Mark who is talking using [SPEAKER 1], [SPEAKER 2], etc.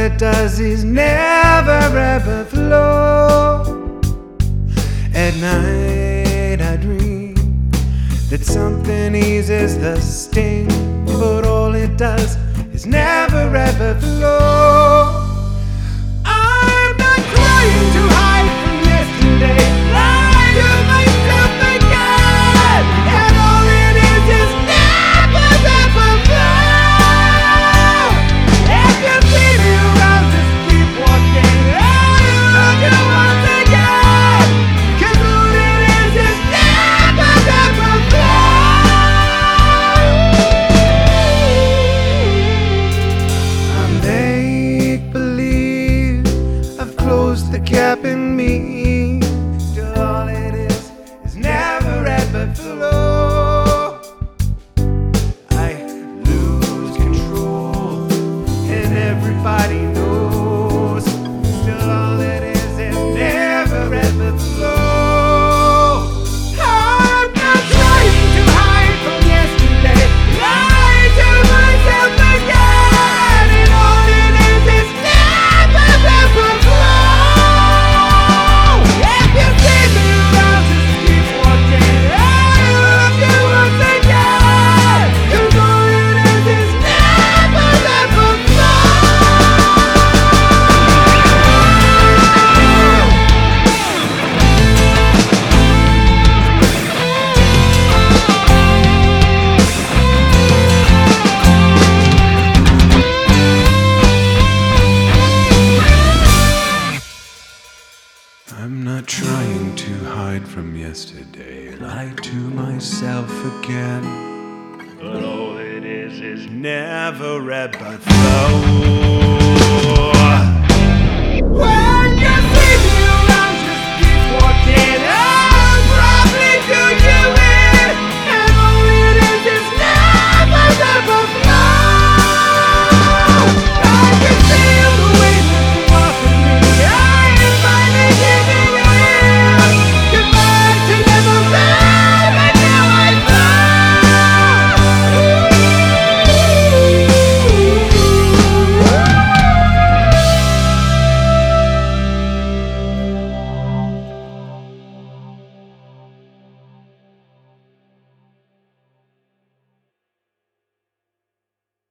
[SPEAKER 1] it does is never ever flow. At night I dream that something eases the sting, but all it does is never ever flow. I'm not trying to hide from yesterday, lie to myself again, and all it is never ever flow. If you see me around, just keep walking, I'll look you once again, 'cause all it is never ever flow. I'm make-believe, I've closed the gap in me, till all it is never ever flow. I lose control, and everybody knows, still all it is never ever flow. I'm not trying to hide from yesterday, lie to myself again, and all it is never ever flow. If you see me around, just keep walking, I'll love you once again, 'cause all it is never ever I'm not trying to hide from yesterday, lie to myself again, but all it is never ever flow.